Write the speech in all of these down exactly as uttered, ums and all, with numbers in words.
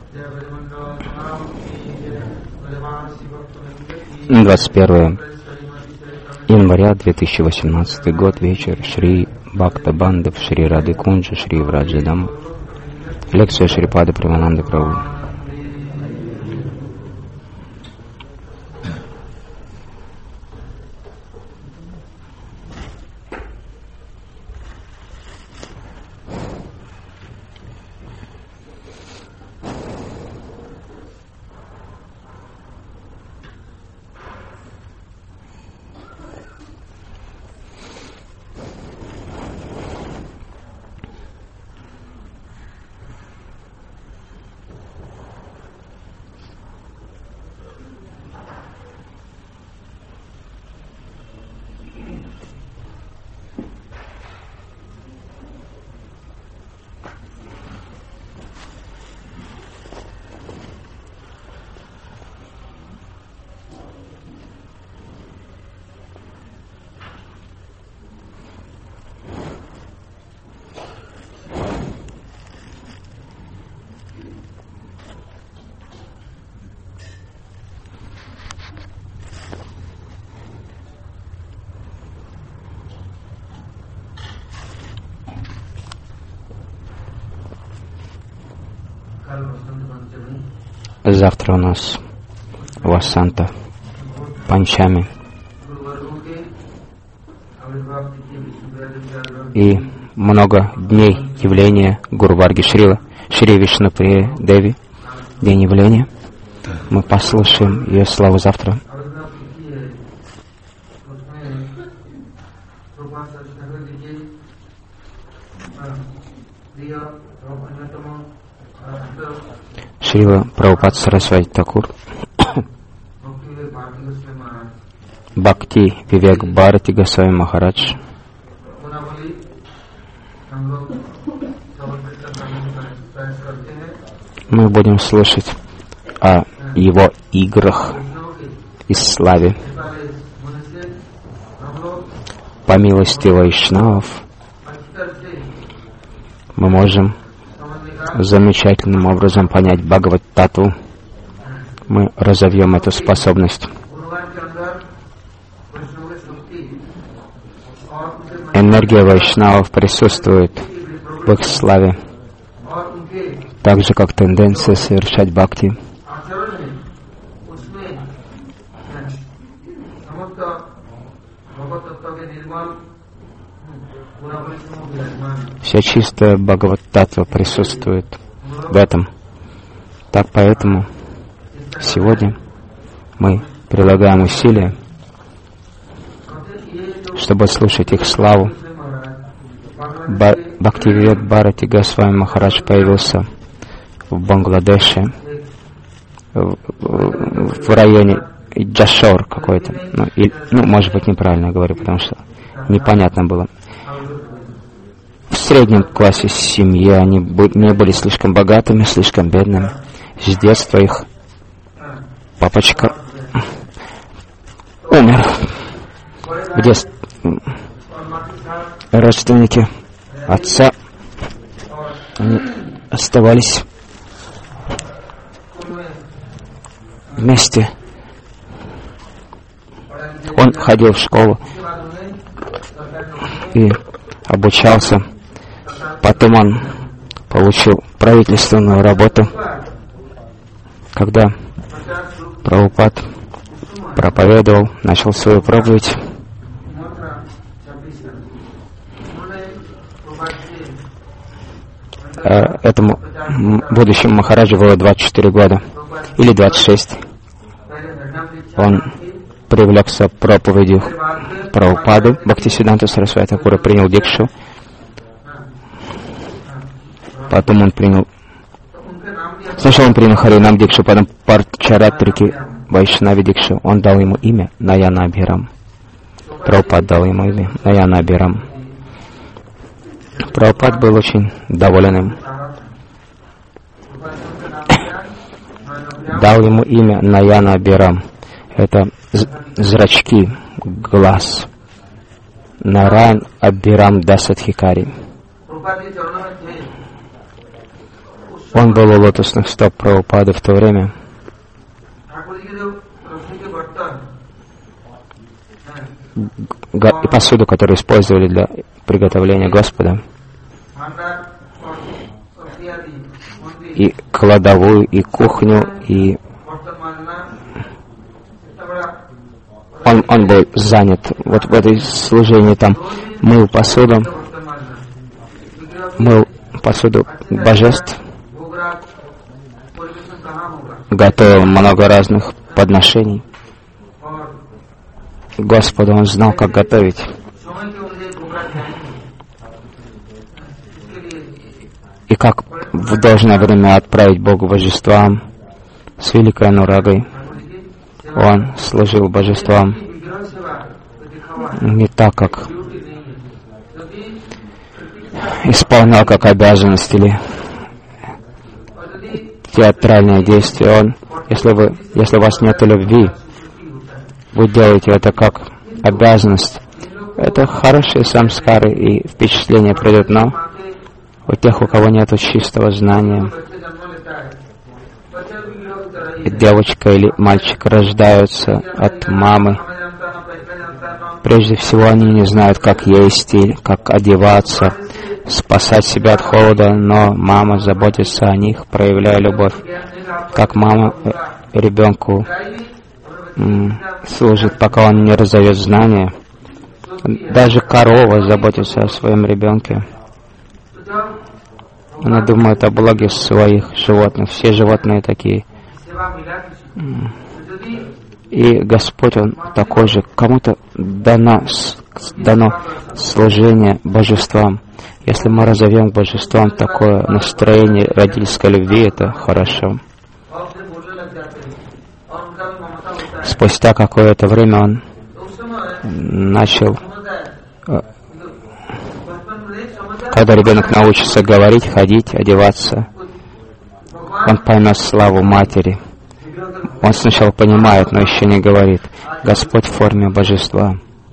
двадцать первое января две тысячи восемнадцатый год, вечер, Шри Бхакта Бандав, Шри Рады Кунджа, Шри Враджадам. Лекция Шрипады Примананды Прабху. Завтра у нас Васанта Панчами. И много дней явления Гуру Варги Шрила, Шри Вишнуприя Деви, день явления. Мы послушаем ее славу завтра. Шрила Прабхупад Сарасвати Такур, Бхакти Вивек Бхарати Госвами Махарадж. Мы будем слушать о его играх и славе. По милости вайшнавов мы можем замечательным образом понять Бхагават-татву. Мы разовьем эту способность. Энергия вайшнавов присутствует в их славе, так же как тенденция совершать бхакти. Вся чистая Бхагават-татва присутствует в этом. Так поэтому сегодня мы прилагаем усилия, чтобы слушать их славу. Бхактививек Бхарати Госвами Махарадж появился в Бангладеше, в, в, в районе Джашор какой-то. Ну, и, ну, может быть, неправильно говорю, потому что непонятно было. В среднем классе семьи они не были слишком богатыми, слишком бедными. С детства их папочка умер. В детстве родственники отца, они оставались вместе. Он ходил в школу и обучался. Потом он получил правительственную работу. Когда Прабхупад проповедовал, начал свою проповедь, этому будущему Махараджу было двадцать четыре года или двадцать шесть. Он привлекся проповедью Прабхупады. Бхактисиддханта Сарасвати Такура принял дикшу. Потом он принял... Сначала он принял Харинам дикшу, потом Парчаратрики Вайшнави дикшу. Он дал ему имя Наяна Абхирам. Прабхупад дал ему имя Наяна Абхирам. Прабхупад был очень доволен им. Дал ему имя Наяна Абхирам. Это зрачки, глаз. Нараян Абхирам Дасадхикари. Он был у лотосных стоп Прабхупады в то время. И посуду, которую использовали для приготовления Господа, и кладовую, и кухню, и он, он был занят вот в этой служении, там мыл посуду, мыл посуду божеств, готовил много разных подношений. Господу он знал, как готовить. И как в должное время отправить Богу божествам с великой анурагой. Он служил божествам не так, как исполнял как обязанность или театральные действия. Он, если вы, если у вас нет любви, вы делаете это как обязанность. Это хорошие самскары и впечатления придут, но у тех, у кого нет чистого знания, и девочка или мальчик рождаются от мамы, прежде всего они не знают, как есть и как одеваться, спасать себя от холода, но мама заботится о них, проявляя любовь. Как мама ребенку служит, пока он не разовьет знания. Даже корова заботится о своем ребенке. Она думает о благе своих животных. Все животные такие. И Господь, Он такой же. Кому-то дано, дано служение божествам. Если мы разовьем к божествам такое настроение родительской любви, это хорошо. Спустя какое-то время он начал, когда ребенок научится говорить, ходить, одеваться, он поймет славу матери. Он сначала понимает, но еще не говорит. Господь в форме божества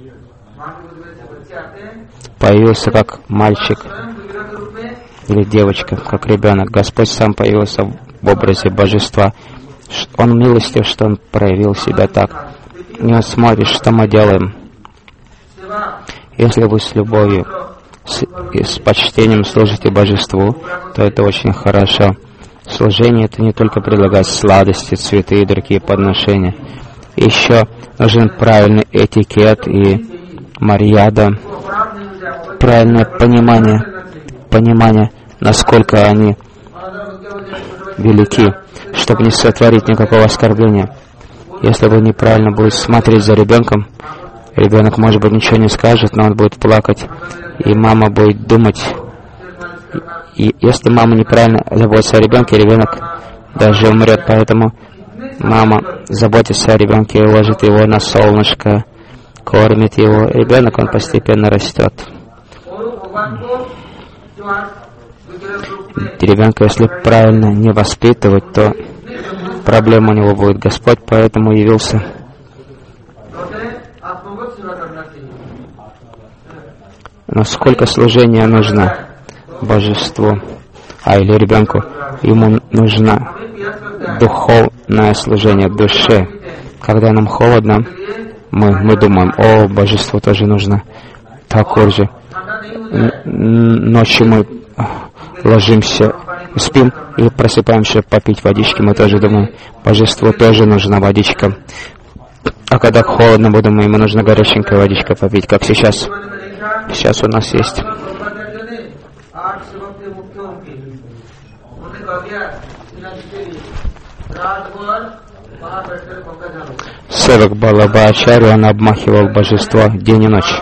появился как мальчик или девочка, как ребенок. Господь сам появился в образе божества. Он милостив, что Он проявил себя так. И Он смотрит, что мы делаем. Если вы с любовью с, и с почтением служите божеству, то это очень хорошо. Служение — это не только предлагать сладости, цветы и другие подношения. Еще нужен правильный этикет и марьяда, правильное понимание, понимание, насколько они велики, чтобы не сотворить никакого оскорбления. Если вы неправильно будете смотреть за ребенком, ребенок, может быть, ничего не скажет, но он будет плакать, и мама будет думать. И если мама неправильно заботится о ребенке, ребенок даже умрет. Поэтому мама заботится о ребенке, ложит его на солнышко, кормит его. Ребенок, он постепенно растет. Ребенка, если правильно не воспитывать, то проблема у него будет. Господь поэтому явился. Но сколько служения нужно божеству, а или ребенку, ему нужно духовное служение душе. Когда нам холодно, мы, мы думаем, о, божеству тоже нужно такое же. Ночью мы ложимся, спим и просыпаемся попить водички, мы тоже думаем, божеству тоже нужна водичка. А когда холодно, мы думаем, ему нужна горяченькая водичка попить, как сейчас. Сейчас у нас есть. Севак Балабачарья, он обмахивал божество день и ночь.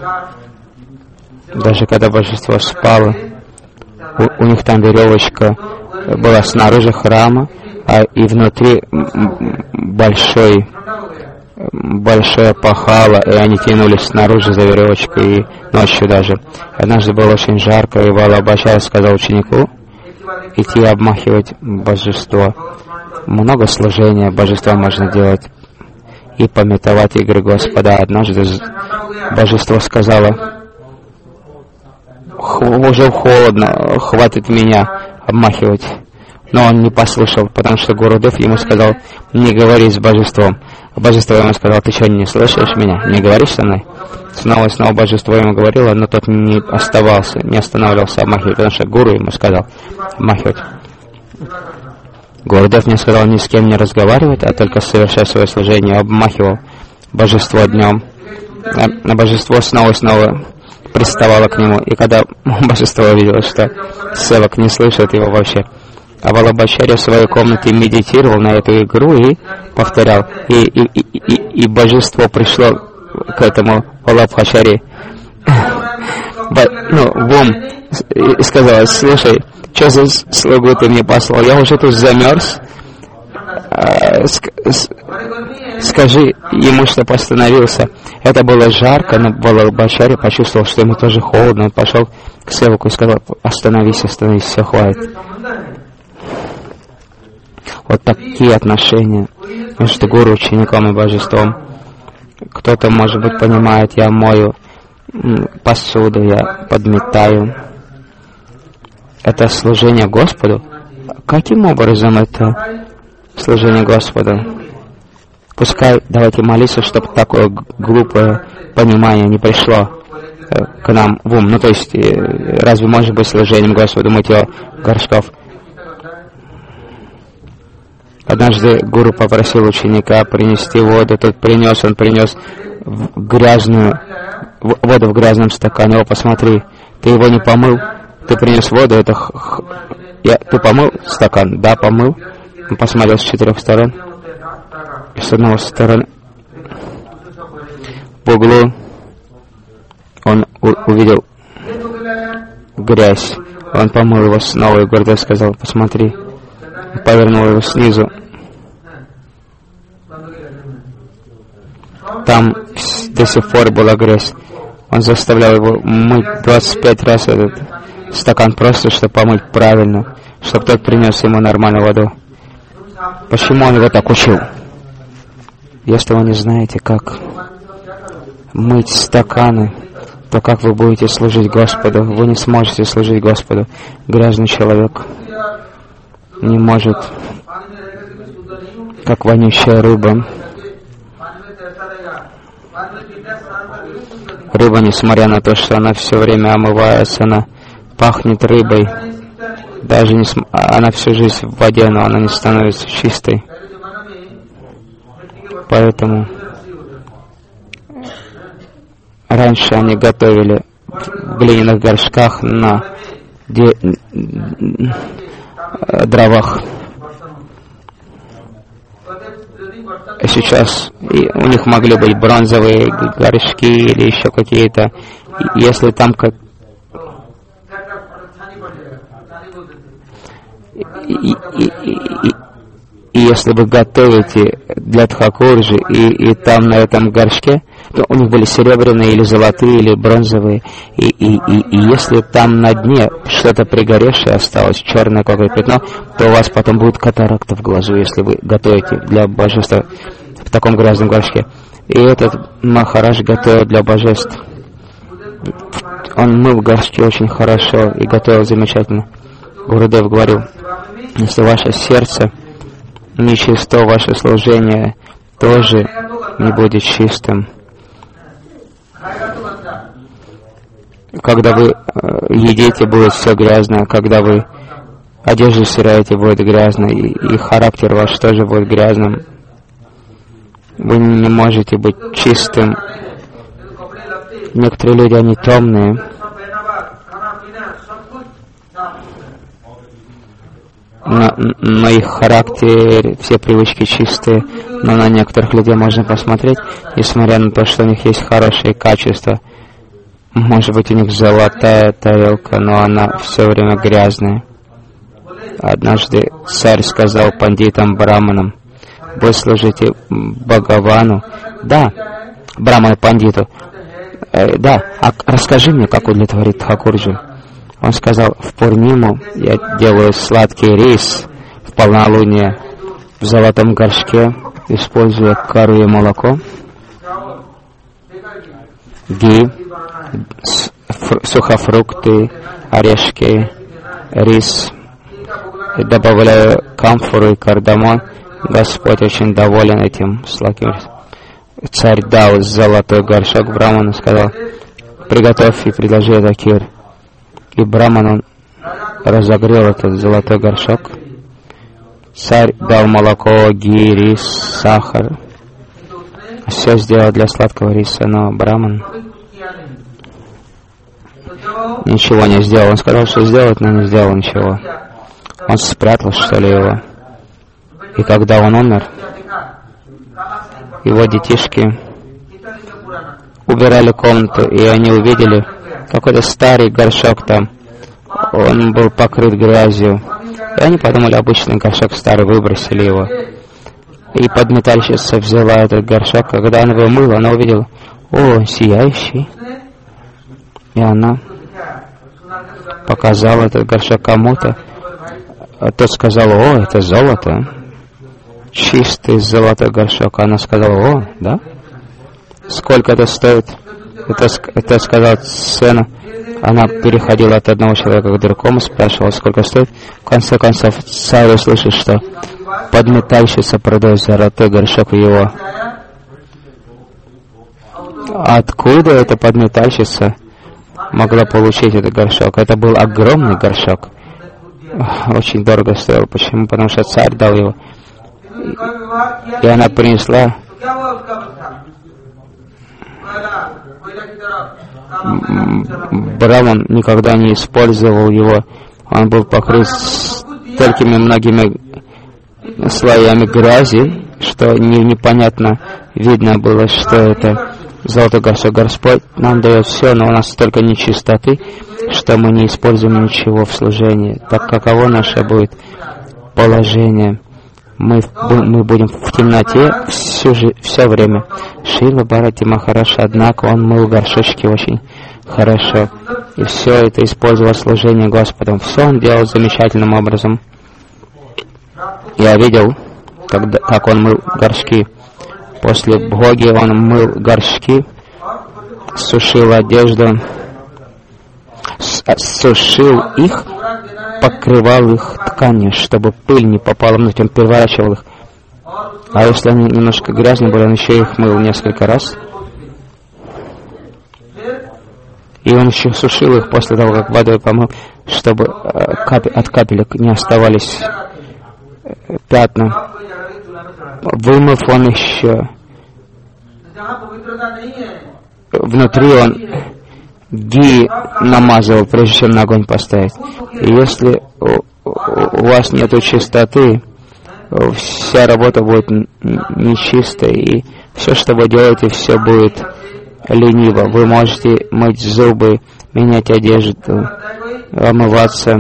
Даже когда божество спало, у, у них там веревочка была снаружи храма, а и внутри большой, большое пахало, и они тянулись снаружи за веревочкой, и ночью даже. Однажды было очень жарко, и Балабачарья сказал ученику идти обмахивать божество. Много служения божества можно делать и памятовать игры Господа. Однажды божество сказало, уже холодно, хватит меня обмахивать. Но он не послушал, потому что Гурудев ему сказал, не говори с божеством. Божество ему сказал, ты что, не слышишь меня? Не говоришь со мной? Снова и снова божество ему говорило, но тот не оставался, не останавливался обмахивать, потому что гуру ему сказал обмахивать. Гурудев не сказал ни с кем не разговаривать, а только совершать свое служение, обмахивал божество днем. А божество снова и снова приставало к нему, и когда божество увидело, что севак не слышит его вообще, а Валабхачарья в своей комнате медитировал на эту игру и повторял. И, и, и, и, и божество пришло к этому Валабхачарье, ну, в ум, и сказала, слушай, что за слугу ты мне послал? Я уже тут замерз. Скажи ему, чтобы остановился. Это было жарко, но Валабхачарья почувствовал, что ему тоже холодно. Он пошел к севаку и сказал, остановись, остановись, все, хватит. Вот такие отношения между гуру, учеником и божеством. Кто-то, может быть, понимает, я мою посуду, я подметаю. Это служение Господу. Каким образом это служение Господу? Пускай, давайте молиться, чтобы такое глупое понимание не пришло к нам в ум. Ну, то есть, разве может быть служением Господу мытье горшков? Однажды гуру попросил ученика принести воду, тот принес, он принес в грязную, воду в грязном стакане. О, посмотри, ты его не помыл, ты принес воду, это... Х... Я... Ты помыл стакан? Да, помыл. Он посмотрел с четырех сторон. И с одной стороны, в углу, он у- увидел грязь. Он помыл его снова и гордо сказал, посмотри. Повернул его снизу. Там до сих пор была грязь. Он заставлял его мыть двадцать пять раз этот стакан просто, чтобы помыть правильно, чтобы тот принес ему нормальную воду. Почему он его так учил? Если вы не знаете, как мыть стаканы, то как вы будете служить Господу? Вы не сможете служить Господу. Грязный человек не может, как вонючая рыба. Рыба, несмотря на то, что она все время омывается, она пахнет рыбой. Даже не см... она всю жизнь в воде, но она не становится чистой. Поэтому раньше они готовили в глиняных горшках на де... дровах. Сейчас и у них могли быть бронзовые горшки или еще какие-то. Если там как и, и, и, и, и если вы готовите для Тхакурджи и, и там на этом горшке, то у них были серебряные или золотые или бронзовые, и, и, и, и если там на дне что-то пригоревшее осталось, черное какое-то пятно, то у вас потом будет катаракта в глазу, если вы готовите для божества в таком грязном горшке. И этот Махарадж готовил для божеств. Он мыл горшки очень хорошо и готовил замечательно. Гурудев говорил, если ваше сердце нечисто, ваше служение тоже не будет чистым. Когда вы э, едите, будет все грязно. Когда вы одежду стираете, будет грязно. И, и характер ваш тоже будет грязным. Вы не можете быть чистым. Некоторые люди, они темные. На, на их характере все привычки чистые, но на некоторых людей можно посмотреть, несмотря на то, что у них есть хорошие качества. Может быть, у них золотая тарелка, но она все время грязная. Однажды царь сказал пандитам браманам, вы служите Бхагавану. Да, браману пандиту. Э, да, а расскажи мне, как удовлетворить Тхакурджи. Он сказал, в Пурниму я делаю сладкий рис в полнолуние в золотом горшке, используя кору и молоко, ги, сухофрукты, орешки, рис и добавляю камфору и кардамон. Господь очень доволен этим сладким. Царь дал золотой горшок Браману, сказал: приготовь и предложи это кир. И Браман, он разогрел этот золотой горшок. Царь дал молоко, ги, рис, сахар. Все сделал для сладкого риса, но Браман ничего не сделал. Он сказал, что сделать, но не сделал ничего. Он спрятал, что ли, его. И когда он умер, его детишки убирали комнату, и они увидели какой-то старый горшок там. Он был покрыт грязью. И они подумали, обычный горшок старый, выбросили его. И подметальщица взяла этот горшок. Когда она его мыла, она увидела: о, сияющий. И она показала этот горшок кому-то. А тот сказал: о, это золото. Чистый золотой горшок. Она сказала: о, да? Сколько это стоит? Это, это сказала цену. Она переходила от одного человека к другому, спрашивала, сколько стоит. В конце концов, царь услышит, что подметальщица продает золотой горшок его. Откуда эта подметальщица могла получить этот горшок? Это был огромный горшок. Очень дорого стоил. Почему? Потому что царь дал его. И она принесла. Браман никогда не использовал его. Он был покрыт столькими многими слоями грязи, что не, непонятно видно было, что это золотой горшок. Господь нам дает все, но у нас столько нечистоты, что мы не используем ничего в служении. Так каково наше будет положение? Мы, мы будем в темноте всю, все время. Шрила Бхарати Махарадж, однако, он мыл горшочки очень хорошо. И все это использовал служение Господом. Все он делал замечательным образом. Я видел, когда, как он мыл горшки. После Бхоги он мыл горшки, сушил одежду, сушил их, покрывал их тканью, чтобы пыль не попала внутрь, он переворачивал их. А если они немножко грязные были, он еще их мыл несколько раз. И он еще сушил их после того, как водой помыл, чтобы от капелек не оставались пятна. Вымыв, он еще внутри он ги намазывал, прежде чем на огонь поставить. И если у, у вас нет чистоты, вся работа будет нечистой, и все, что вы делаете, все будет лениво. Вы можете мыть зубы, менять одежду, омываться.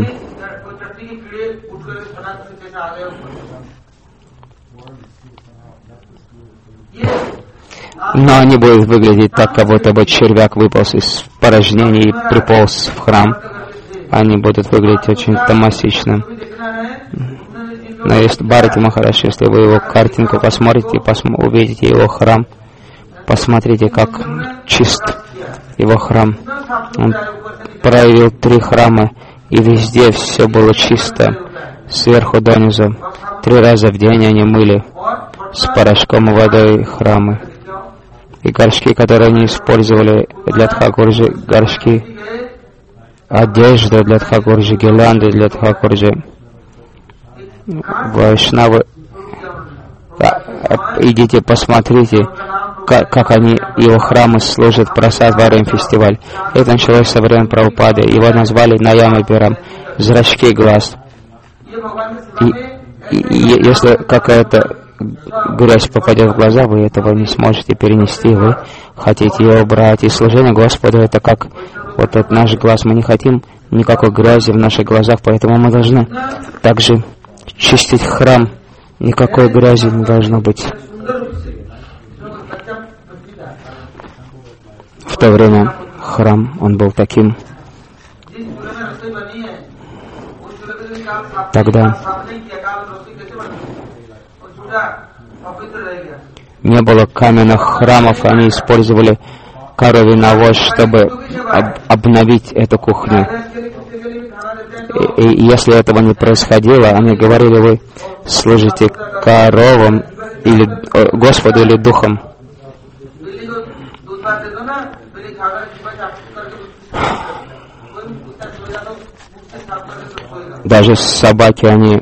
Но они будут выглядеть так, как будто бы червяк выполз из порожнений и приполз в храм. Они будут выглядеть очень томасично. Но если Бхарати Махарадж, если вы его картинку посмотрите, посм увидите его храм, посмотрите, как чист его храм. Он проявил три храма, и везде все было чисто, сверху донизу. Три раза в день они мыли с порошком и водой храмы. И горшки, которые они использовали для Тхакурджи, горшки, одежда для Тхакурджи, гирлянды для Тхакурджи, вайшнавы. Идите, посмотрите, как, как они, его храмы служат Прасад во время фестиваля. Это началось со времен Прабхупады. Его назвали Наямапирам, зрачки глаз. И, и, и если какая-то грязь попадет в глаза, вы этого не сможете перенести, вы хотите ее убрать. И служение Господу — это как вот этот наш глаз. Мы не хотим никакой грязи в наших глазах, поэтому мы должны также чистить храм. Никакой грязи не должно быть. В то время храм, он был таким. Тогда не было каменных храмов, они использовали коровий навоз, чтобы об обновить эту кухню. И, и если этого не происходило, они говорили: вы служите коровам или э, Господу или духом. Даже собаки, они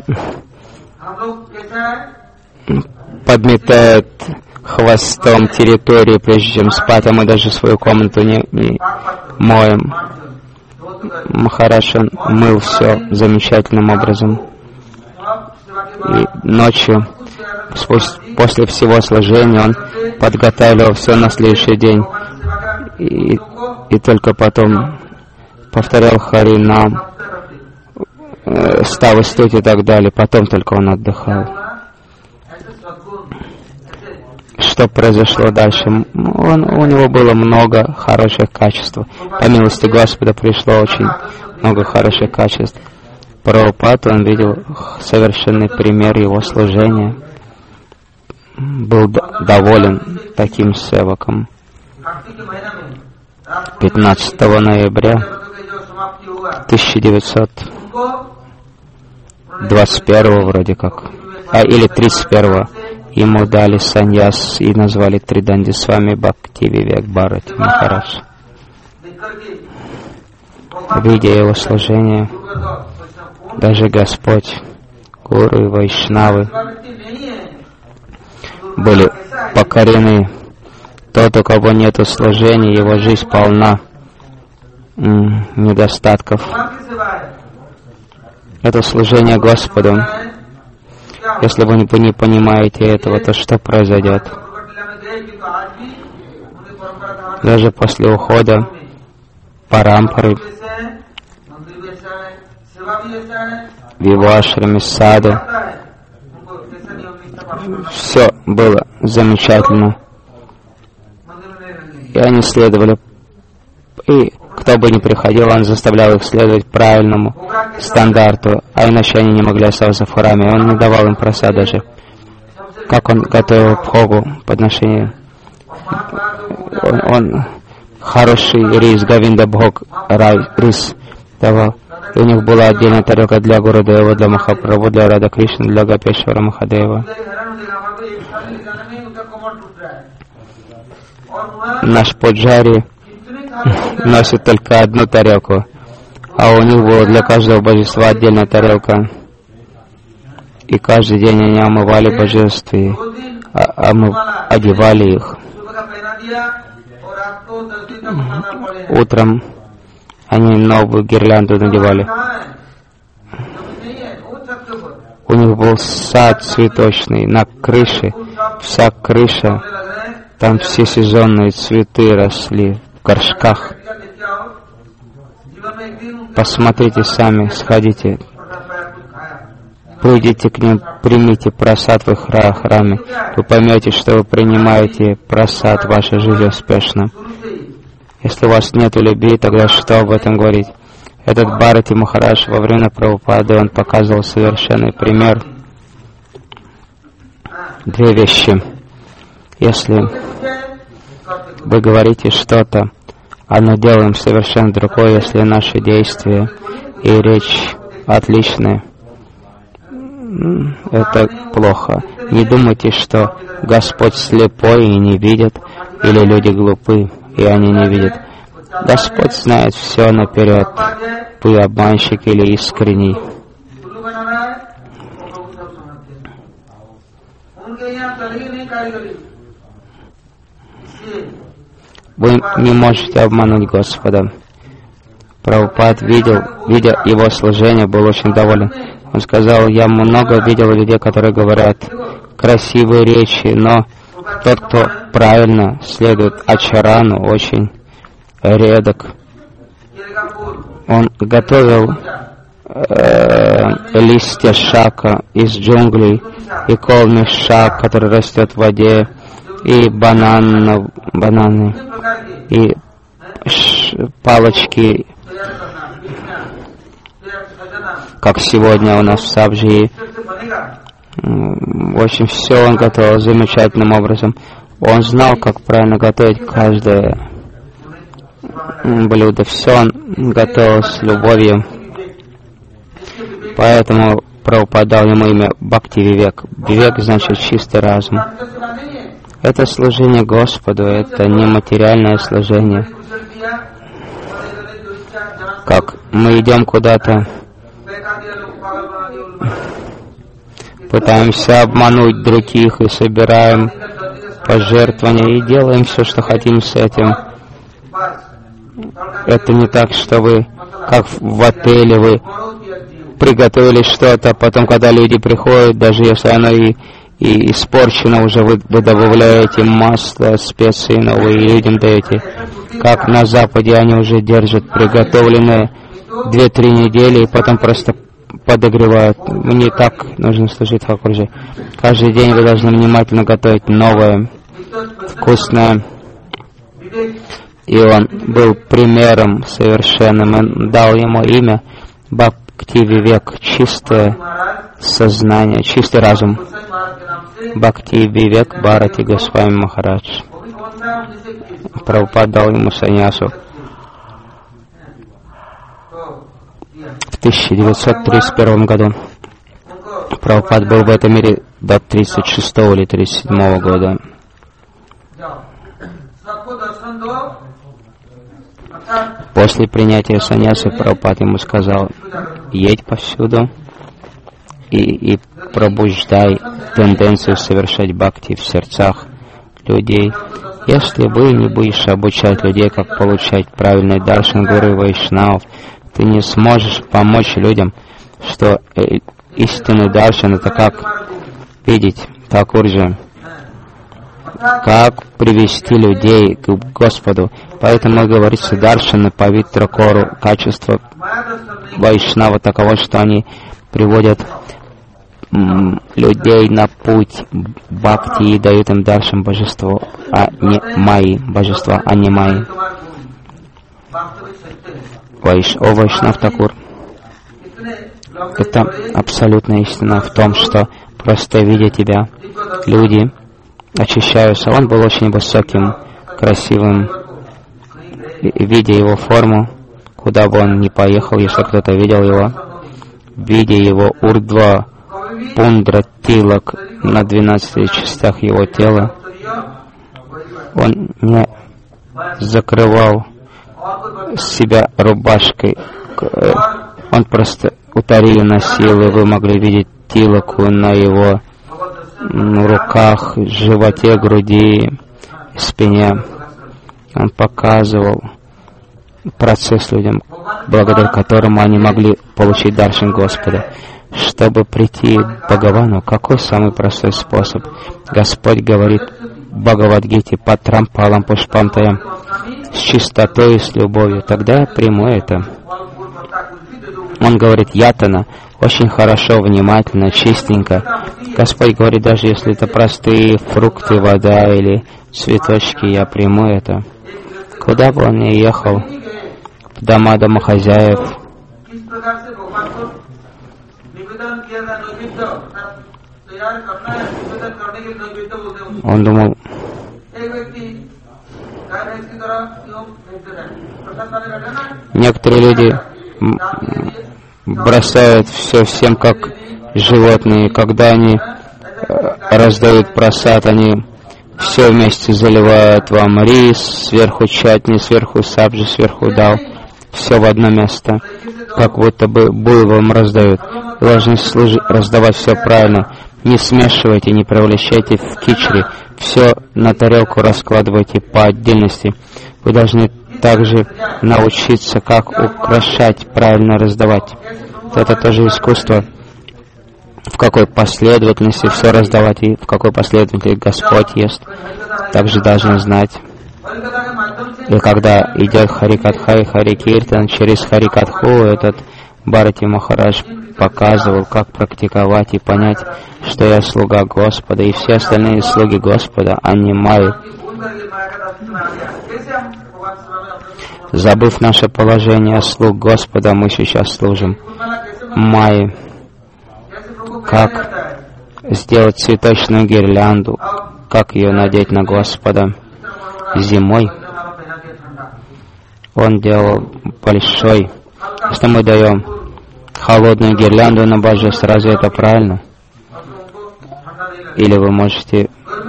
подметают хвостом территории, прежде чем спать, а мы даже свою комнату не, не моем. Махарадж, он мыл все замечательным образом. И ночью, после всего служения, он подготавливал все на следующий день. И, и только потом повторял Харинам, э, ставы стуть и так далее. Потом только он отдыхал. Что произошло дальше? Он, у него было много хороших качеств. По милости Господа пришло очень много хороших качеств. Прабхупад, он видел совершенный пример его служения. Был доволен таким севаком. пятнадцатого ноября тысяча девятьсот двадцать первого вроде как, а или тридцать первого, ему дали саньяс и назвали Триданди Свами Бхактививек Бхарати Махарадж. Видя его служение, даже Господь, Гуру и Вайшнавы были покорены. Тот, у кого нет служения, его жизнь полна м, недостатков. Это служение Господу. Если вы не, не понимаете этого, то что произойдет? Даже после ухода Парампары в его ашраме саду все было замечательно. И они следовали, и кто бы ни приходил, он заставлял их следовать правильному стандарту, а иначе они не могли оставаться в храме. Он не давал им просад даже. Как он готовил бхогу, подношение. Он, он хороший рис, Гавинда Бхог, рис давал. И у них была отдельная тарелка для Гурудева, для Махапрабху, для Рада Кришны, для Гопешвара Махадева. Наш Пуджари носит только одну тарелку, а у них была для каждого божества отдельная тарелка. И каждый день они омывали божества, а, омыв, одевали их. Утром они новую гирлянду надевали. У них был сад цветочный на крыше, вся крыша. Там все сезонные цветы росли в горшках. Посмотрите сами, сходите, придите к ним, примите просад в их храме. Вы поймете, что вы принимаете просад, ваша жизнь успешна. Если у вас нет любви, тогда что об этом говорить? Этот Бхарати Махарадж во время Прабхупады, он показывал совершенный пример. Две вещи. Если вы говорите что-то, а мы делаем совершенно другое, если наши действия и речь отличны, это плохо. Не думайте, что Господь слепой и не видит, или люди глупы, и они не видят. Господь знает все наперед. Вы обманщик или искренний. Вы не можете обмануть Господа. Прабхупад видел, видя его служение, был очень доволен. Он сказал: я много видел людей, которые говорят красивые речи, но тот, кто правильно следует ачарану, очень редок. Он готовил э, листья шака из джунглей и колный шак, который растет в воде, и банан, бананы, и ш, палочки, как сегодня у нас в Сабжи. В общем, все он готовил замечательным образом. Он знал, как правильно готовить каждое блюдо. Все он готовил с любовью. Поэтому Прабхупада дал ему имя Бхакти Вивек. Вивек значит чистый разум. Это служение Господу, это не материальное служение. Как мы идем куда-то, пытаемся обмануть других и собираем пожертвования и делаем все, что хотим с этим. Это не так, что вы, как в отеле, вы приготовили что-то, потом, когда люди приходят, даже если оно и, и испорчено, уже вы, вы добавляете масло, специи новые и людям даете. Как на Западе они уже держат приготовленное две-три недели и потом просто подогревают. Не так нужно служить в окружении. Каждый день вы должны внимательно готовить новое, вкусное. И он был примером совершенным. Он дал ему имя Бхакти Вивек, чистое сознание, чистый разум. Бхакти Вивек Бхарати Госвами Махарадж. Прабхупада дал ему саньясу в тысяча девятьсот тридцать первом году. Прабхупада был в этом мире до тридцать шестого или тридцать седьмого года. После принятия саньясы Прабхупада ему сказал: едь повсюду и, и пробуждай тенденцию совершать бхакти в сердцах людей. Если вы не будешь обучать людей, как получать правильный даршан гуру вайшнав, ты не сможешь помочь людям, что э, истинный даршан — это как видеть Такурджи, как привести людей к Господу. Поэтому говорится, даршана павитра кору, качество вайшнава таково, что они приводят м, людей на путь бхакти и дают им даршан божество, а не майи, божества, а не майи. Вайш, о Вайшнав Такур. Это абсолютная истина в том, что просто видя тебя, люди очищаются. Он был очень высоким, красивым. И, видя его форму, куда бы он ни поехал, если кто-то видел его, видя его урдва, пундра, тилак на двенадцати частях его тела, он не закрывал себя рубашкой. Он просто утарили носил, и вы могли видеть тилаку на его руках, животе, груди, спине. Он показывал процесс людям, благодаря которому они могли получить даршан Господа. Чтобы прийти к Бхагавану, какой самый простой способ? Господь говорит в Бхагавад-гите «Патрам палам пушпантаям» с чистотой и с любовью. Тогда я приму это. Он говорит «Ятана» очень хорошо, внимательно, чистенько. Господь говорит, даже если это простые фрукты, вода или цветочки, я приму это. Куда бы он ни ехал, в дома домохозяев, он думал, некоторые люди бросают все всем как животные. Когда они раздают просад, они все вместе заливают вам рис, сверху чатни, сверху сабджи, сверху дал, все в одно место, как будто бы буйволам раздают. Вы должны служить, раздавать все правильно. Не смешивайте, не превращайте в кичри. Все на тарелку раскладывайте по отдельности. Вы должны также научиться, как украшать, правильно раздавать. Это тоже искусство. В какой последовательности все раздавать и в какой последовательности Господь ест. Также должны знать. И когда идет Харикатха и Харикиртан, через Харикатху этот Бхарати Махарадж показывал, как практиковать и понять, что я слуга Господа, и все остальные слуги Господа, а не майи. Забыв наше положение слуг Господа, мы сейчас служим майи. Как сделать цветочную гирлянду, как ее надеть на Господа зимой. Он делал большой, что мы даем холодную гирлянду на божеств. Разве это правильно? Или вы можете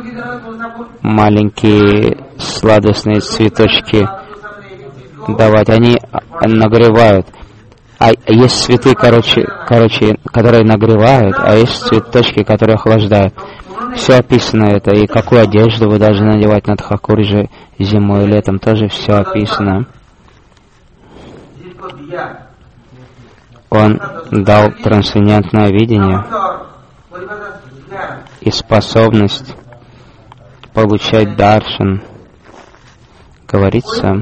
маленькие сладостные цветочки давать? Они нагревают. А есть цветы, короче, короче, которые нагревают, а есть цветочки, которые охлаждают. Все описано это. И какую одежду вы должны надевать на Тхакурджи зимой и летом, тоже все описано. Он дал трансцендентное видение и способность получать даршан. Говорится,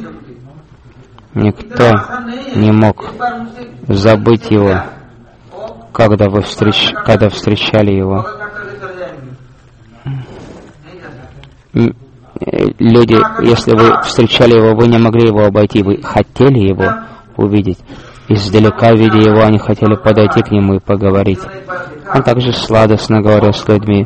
никто не мог забыть его, когда вы встреч... когда встречали его. Люди, если вы встречали его, вы не могли его обойти, вы хотели его увидеть. Издалека, видя его, они хотели подойти к нему и поговорить. Он также сладостно говорил с людьми.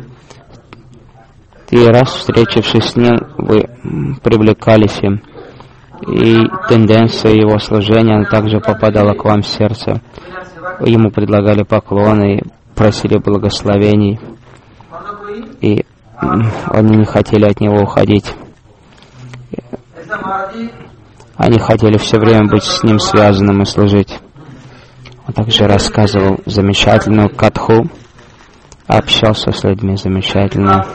И раз встретившись с ним, вы привлекались им. И тенденция его служения, она также попадала к вам в сердце. Ему предлагали поклоны, просили благословений. И они не хотели от него уходить. Они хотели все время быть с ним связанным и служить. Он также рассказывал замечательную катху, общался с людьми замечательно.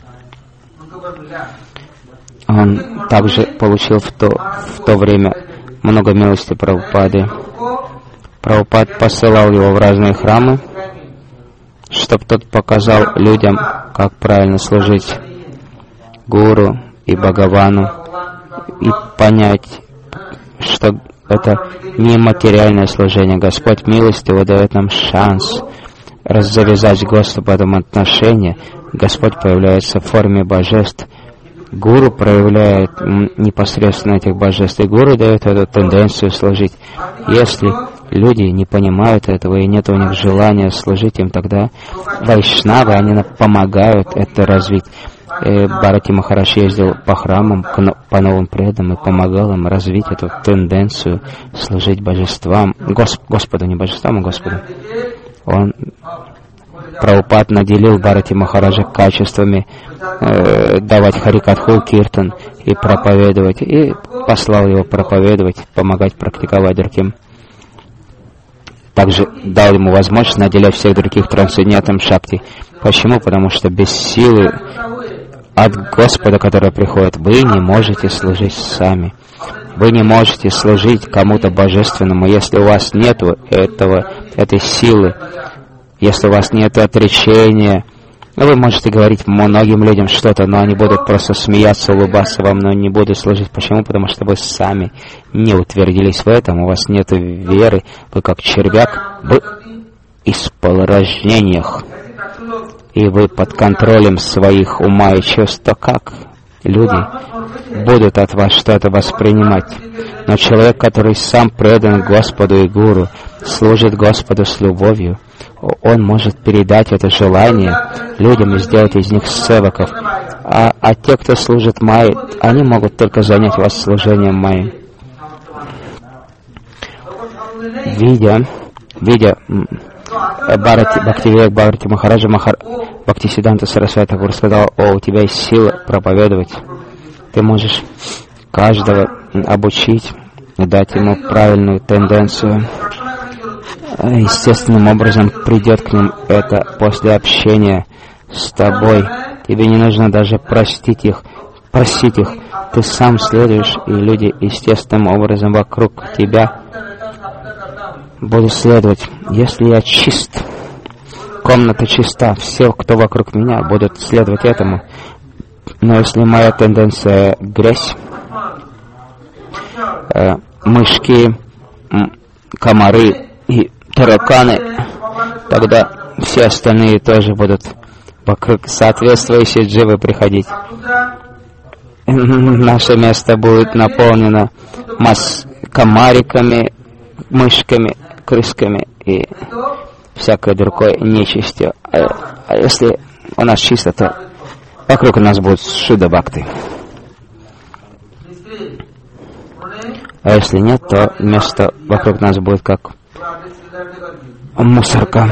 Он также получил в то, в то время много милости Прабхупады. Прабхупад посылал его в разные храмы, чтобы тот показал людям, как правильно служить Гуру и Бхагавану, и понять, что это не материальное служение. Господь милостиво дает нам шанс завязать с Господом отношения. Господь появляется в форме божеств. Гуру проявляет непосредственно этих божеств, и Гуру дает эту тенденцию служить. Если люди не понимают этого и нет у них желания служить им, тогда вайшнавы, они помогают это развить. Бхарати Махарадж ездил по храмам, по новым преданным и помогал им развить эту тенденцию служить божествам, Госп, Господу, не божествам, а Господу. Он, Прабхупад, наделил Бхарати Махараджа качествами э, давать харикатху, киртан и проповедовать, и послал его проповедовать, помогать практиковать другим. Также дал ему возможность наделять всех других трансцендентным шакти. Почему? Потому что без силы от Господа, который приходит, вы не можете служить сами. Вы не можете служить кому-то божественному, если у вас нет этого, этой силы, если у вас нет отречения. Вы можете говорить многим людям что-то, но они будут просто смеяться, улыбаться вам, но не будут служить. Почему? Потому что вы сами не утвердились в этом, у вас нет веры, вы как червяк в исполнениях. И вы под контролем своих ума и чувств, то как люди будут от вас что-то воспринимать? Но человек, который сам предан Господу и Гуру, служит Господу с любовью, он может передать это желание людям и сделать из них севаков. А, а те, кто служит Майе, они могут только занять вас служением Майи. Видя, видя Бхарати, Бхактивек Бхарати Махараджа, Махар... Бхактисиданта Сарасвати Тхакур сказал: о, у тебя есть сила проповедовать. Ты можешь каждого обучить и дать ему правильную тенденцию. Естественным образом придет к ним это после общения с тобой. Тебе не нужно даже простить их, просить их. Ты сам следуешь, и люди естественным образом вокруг тебя будут следовать. Если я чист, комната чиста, все, кто вокруг меня, будут следовать этому. Но если моя тенденция грязь, э, мышки, комары и тараканы, тогда все остальные тоже будут вокруг соответствующие дживы приходить. Наше место будет наполнено масс комариками, мышками, крысками и всякой другой нечистью. А, а если у нас чисто, то вокруг нас будут шуда-бхакты. А если нет, то место вокруг нас будет как мусорка.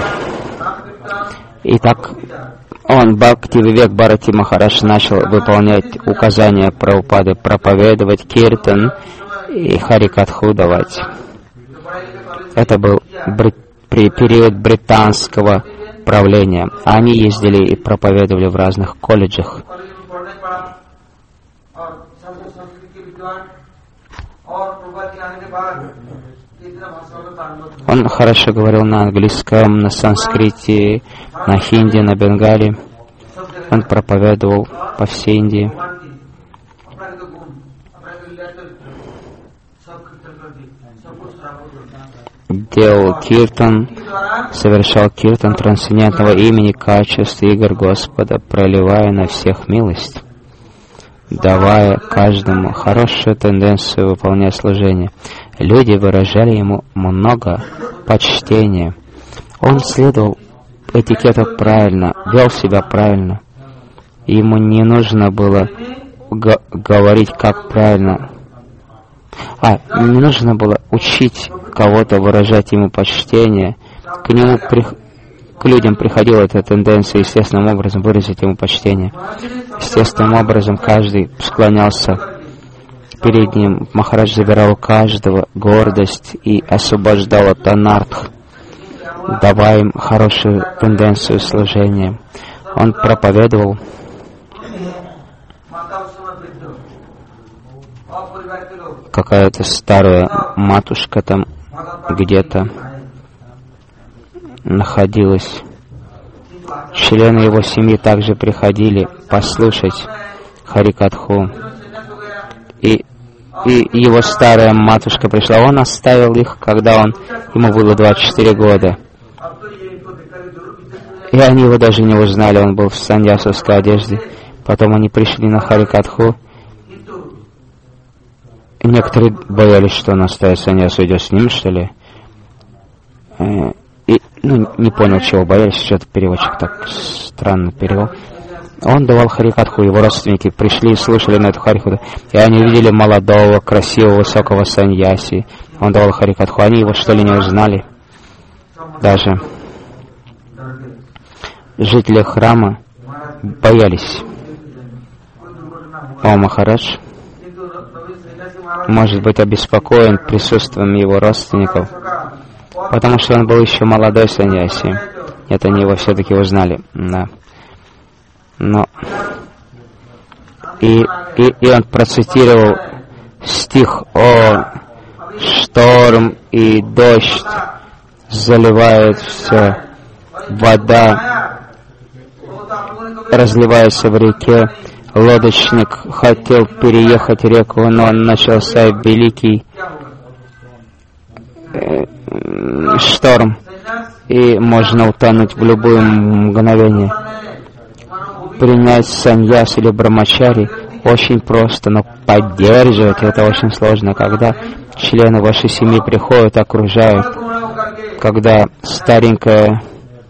Итак, он, Бхакти Вивек Бхарати Махарадж, начал выполнять указания Прабхупады, проповедовать киртан и харикатху давать. Это был бри- при период британского правления. Они ездили и проповедовали в разных колледжах. Он хорошо говорил на английском, на санскрите, на хинди, на бенгале. Он проповедовал по всей Индии. Делал киртан, совершал киртан трансцендентного имени, качеств, игр Господа, проливая на всех милость, давая каждому хорошую тенденцию выполнять служение. Люди выражали ему много почтения. Он следовал этикету правильно, вел себя правильно. Ему не нужно было г- говорить, как правильно. А, не нужно было учить кого-то, выражать ему почтение. К нему, при... к людям приходила эта тенденция естественным образом выразить ему почтение. Естественным образом каждый склонялся перед ним. Махарадж забирал у каждого гордость и освобождал от анартх, давая им хорошую тенденцию служения. Он проповедовал. Какая-то старая матушка там где-то находилась. Члены его семьи также приходили послушать харикатху. И, и его старая матушка пришла. Он оставил их, когда он, ему было двадцать четыре года. И они его даже не узнали, он был в саньясовской одежде. Потом они пришли на харикатху. Некоторые боялись, что он оставит саньясу, идет с ним, что ли. И, ну, не понял, чего боялись, что-то переводчик так странно перевел. Он давал харикатху, его родственники пришли и слушали на эту харикатху, и они увидели молодого, красивого, высокого саньяси. Он давал харикатху, они его, что ли, не узнали. Даже жители храма боялись. О, Махарадж может быть обеспокоен присутствием его родственников, потому что он был еще молодой саньяси. Это они его все-таки узнали. Да. Но и, и, и он процитировал стих: «О, шторм и дождь заливает все, вода разливается в реке, лодочник хотел переехать реку, но начался великий э, шторм, и можно утонуть в любое мгновение». Принять саньяс или брамачари очень просто, но поддерживать это очень сложно, когда члены вашей семьи приходят, окружают, когда старенькая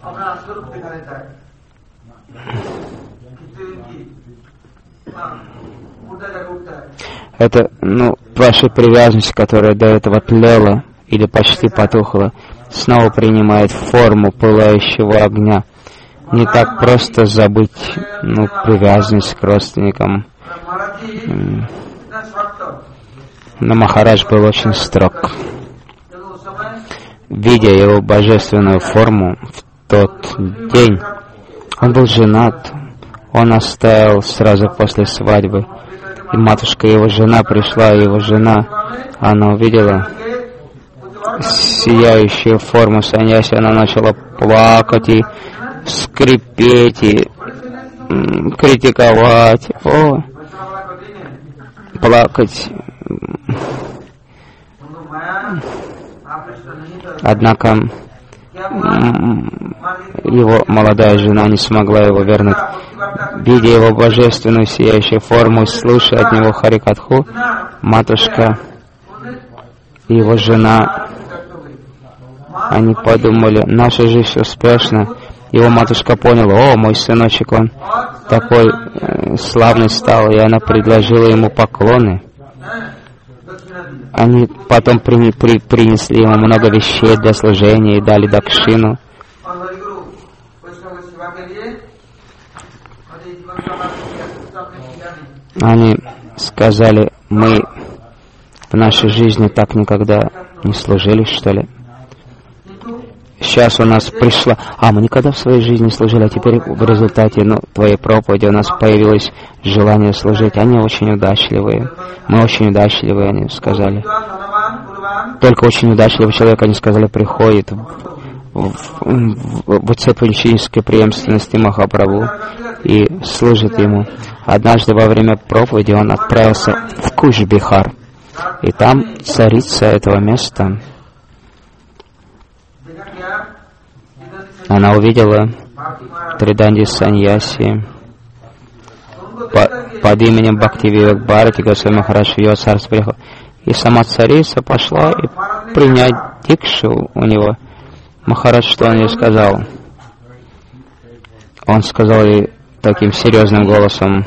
это, ну, ваша привязанность, которая до этого тлела или почти потухла, снова принимает форму пылающего огня. Не так просто забыть, ну, привязанность к родственникам. Но Махарадж был очень строг. Видя его божественную форму в тот день, он был женат, он оставил сразу после свадьбы. И матушка, его жена, пришла, его жена, она увидела сияющую форму саньяси, она начала плакать и скрипеть и м, критиковать, о, плакать. Однако м, его молодая жена не смогла его вернуть. Видя его божественную сияющую форму, слушая от него харикатху, матушка и его жена, они подумали: наша жизнь успешна. Его матушка поняла: о, мой сыночек, он такой э, славный стал, и она предложила ему поклоны. Они потом при, при, принесли ему много вещей для служения и дали дакшину. Они сказали, мы в нашей жизни так никогда не служили, что ли. Сейчас у нас пришла... А, мы никогда в своей жизни не служили, а теперь в результате ну, твоей проповеди у нас появилось желание служить. Они очень удачливые. Мы очень удачливые, они сказали. Только очень удачливый человек, они сказали, приходит в, в, в, в ученической преемственности Махапрабху и служит ему. Однажды во время проповеди он отправился в Куч-Бихар. И там царица этого места... Она увидела Триданди Саньяси по, под именем Бхактививек Бхарати, Госвами Махарадж, ее царство приехал. И сама царица пошла и принять дикшу у него. Махарадж, что он ей сказал? Он сказал ей таким серьезным голосом.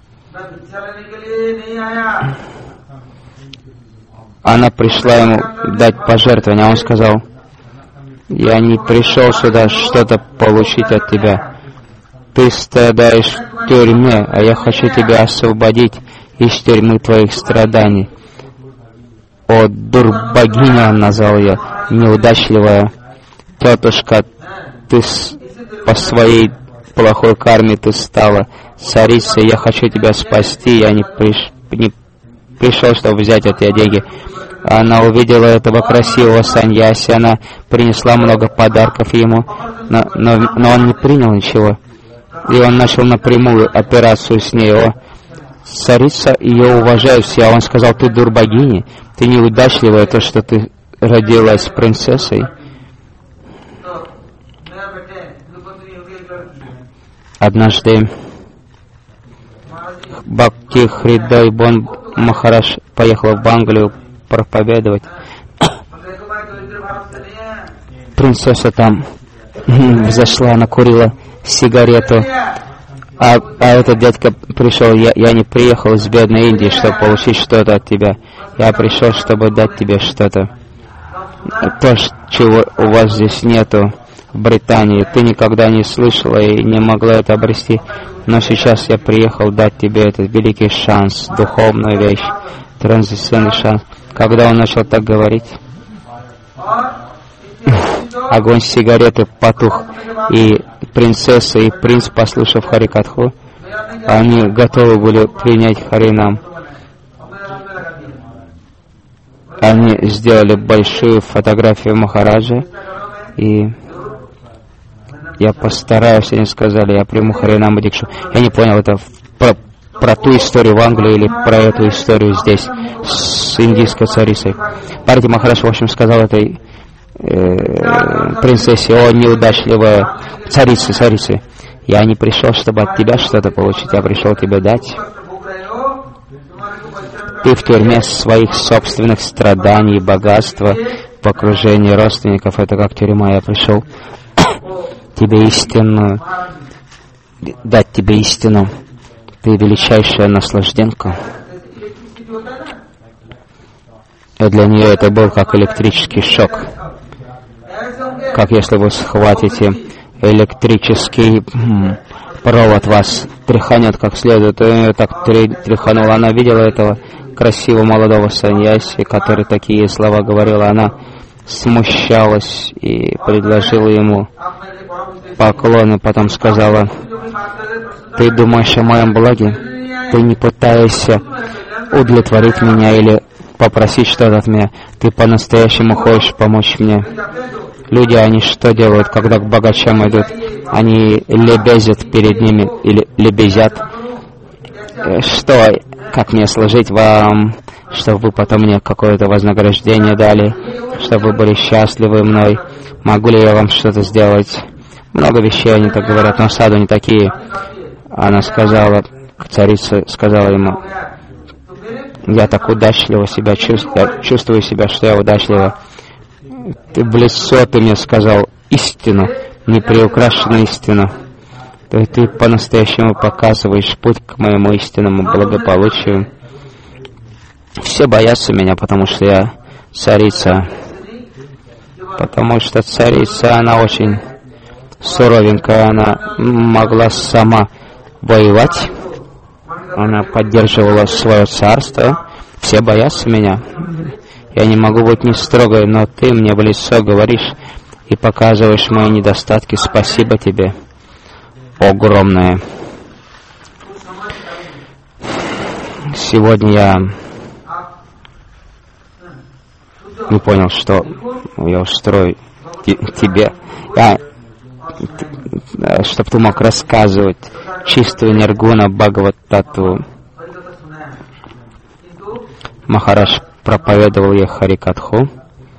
Она пришла ему дать пожертвование, а он сказал: я не пришел сюда что-то получить от тебя. Ты страдаешь в тюрьме, а я хочу тебя освободить из тюрьмы твоих страданий. О, дурбогиня, назвал я, неудачливая тетушка, ты с, по своей плохой карме ты стала царицей, я хочу тебя спасти, я не, приш, не пришел, чтобы взять от тебя деньги. Она увидела этого красивого саньяси, она принесла много подарков ему, но, но, но он не принял ничего. И он начал напрямую операцию с ней. О, царица, ее уважают все, а он сказал: ты дурбогиня, ты неудачливая, то, что ты родилась принцессой. Однажды Бхакти Хридай Бон Махарадж поехал в Англию проповедовать. Принцесса там зашла, она курила сигарету, а, а этот дядька пришел: я, я не приехал из бедной Индии, чтобы получить что-то от тебя, я пришел, чтобы дать тебе что-то, то, чего у вас здесь нету в Британии, ты никогда не слышала и не могла это обрести, но сейчас я приехал дать тебе этот великий шанс, духовную вещь, транзитивный шанс. Когда он начал так говорить, огонь сигареты потух, и принцесса и принц, послушав Харикатху, они готовы были принять Харинам. Они сделали большую фотографию Махараджа, и я постараюсь, они сказали, я приму Харинам Дикшу. Я не понял, это про, про ту историю в Англии или про эту историю здесь с индийской царицей. Бхарати Махарадж, в общем, сказал этой э, принцессе: о, неудачливая царица, царица, я не пришел, чтобы от тебя что-то получить, я пришел тебе дать. Ты в тюрьме своих собственных страданий, богатства, в окружении родственников, это как тюрьма, я пришел тебе истинную, дать тебе истину. Ты величайшая наслажденка. И для нее это был как электрический шок. Как если вы схватите электрический м, провод, вас тряханет как следует. И ее так тряхануло. Она видела этого красивого молодого саньяси, который такие слова говорил. Она смущалась и предложила ему поклоны, потом сказала: ты думаешь о моем благе? Ты не пытаешься удовлетворить меня или попросить что-то от меня. Ты по-настоящему хочешь помочь мне. Люди, они что делают, когда к богачам идут? Они лебезят перед ними или лебезят. Что, как мне служить вам, чтобы вы потом мне какое-то вознаграждение дали, чтобы вы были счастливы мной? Могу ли я вам что-то сделать? Много вещей они так говорят, но саду не такие. Она сказала, царица сказала ему: я так удачливо себя чувствую, я чувствую себя, что я удачлива. Ты в лицо, ты мне сказал истину, неприукрашенную истину. То есть ты по-настоящему показываешь путь к моему истинному благополучию. Все боятся меня, потому что я царица. Потому что царица, она очень суровенькая, она могла сама воевать. Она поддерживала свое царство. Все боятся меня. Я не могу быть не строгой, но ты мне в лицо говоришь и показываешь мои недостатки. Спасибо тебе огромное. Сегодня я не понял, что я устрою тебе, я, чтобы ты мог рассказывать чистую Ниргуна Бхагават-татву. Махарадж проповедовал ей Харикатху,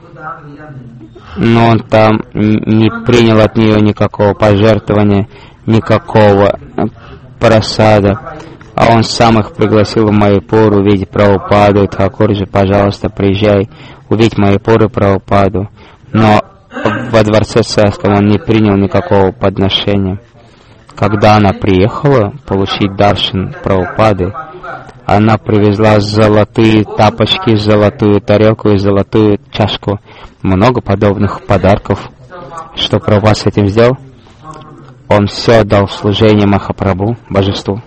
но он там не принял от нее никакого пожертвования, никакого просада, а он сам их пригласил в Майяпур увидеть Прабхупаду, и Тхакурджи, пожалуйста, приезжай, увидеть Майяпур и Прабхупаду. Но во дворце царском он не принял никакого подношения. Когда она приехала получить даршан Прабхупады, она привезла золотые тапочки, золотую тарелку и золотую чашку. Много подобных подарков. Что Прабхупада с этим сделал? Он все отдал в служение Махапрабху, божеству.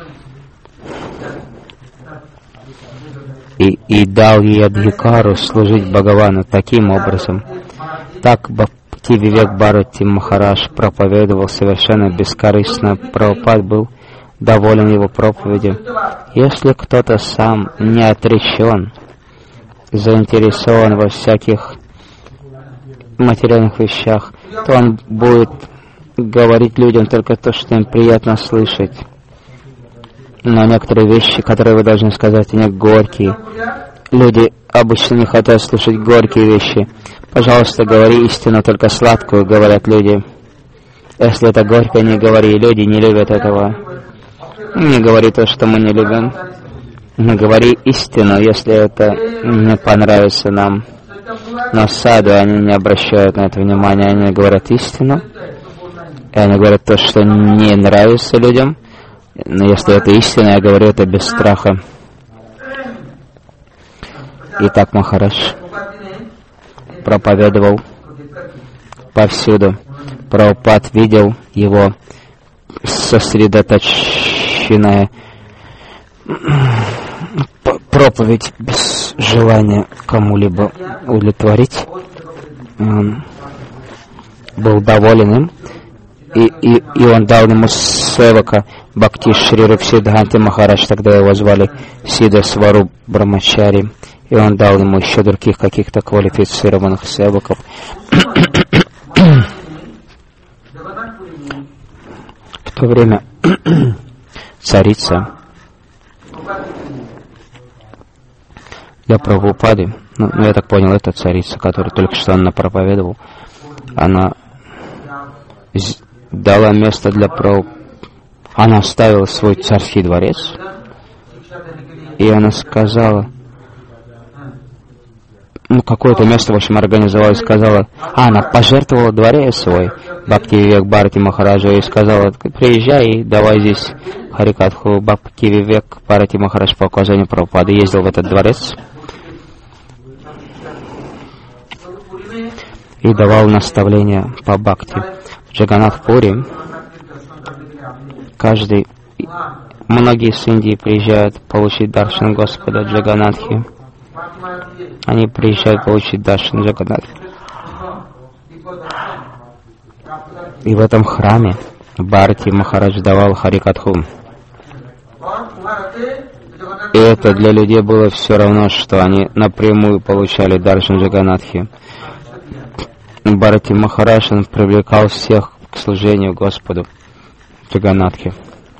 И, и дал ей адхикару служить Бхагавану таким образом. Так Бхактививек Бхарати Махарадж проповедовал совершенно бескорыстно. Прабхупад был доволен его проповедью. Если кто-то сам не отречен, заинтересован во всяких материальных вещах, то он будет говорить людям только то, что им приятно слышать. Но некоторые вещи, которые вы должны сказать, они горькие. Люди обычно не хотят слушать горькие вещи. Пожалуйста, говори истину, только сладкую, говорят люди. Если это горькое, не говори. Люди не любят этого. Не говори то, что мы не любим. Не говори истину, если это не понравится нам. Но саду они не обращают на это внимания. Они говорят истину. И они говорят то, что не нравится людям. Но если это истина, я говорю это без страха. Итак, Махарадж проповедовал повсюду. Прабхупад видел его сосредоточенное проповедь без желания кому-либо удовлетворить. Он был доволен им, и, и, и он дал ему севака Бхакти Шри Руп Сиддханти Махарадж, тогда его звали Сида Сваруб Брамачари, и он дал ему еще других каких-то квалифицированных севаков. В то время царица для Прабхупады, ну, я так понял, это царица, которую только что она проповедовал, она дала место для Прабхупады. Она оставила свой царский дворец, и она сказала, ну, какое-то место, в общем, организовала и сказала, а, она пожертвовала дворец свой, Бхактививек Бхарати Махараджу, и сказала, приезжай и давай здесь Харикатху. Бхактививек Бхарати Махарадж по указанию Прабхупады ездил в этот дворец и давал наставления по бхакти. В Джаганнатх-пури каждый, многие с Индии приезжают получить даршан Господа Джаганнатхи. Они приезжают получить даршан Джаганнатхи. И в этом храме Бхарати Махарадж давал Харикатху. И это для людей было все равно, что они напрямую получали даршан Джаганнатхи. Бхарати Махарадж, он привлекал всех к служению Господу Джаганнатхи.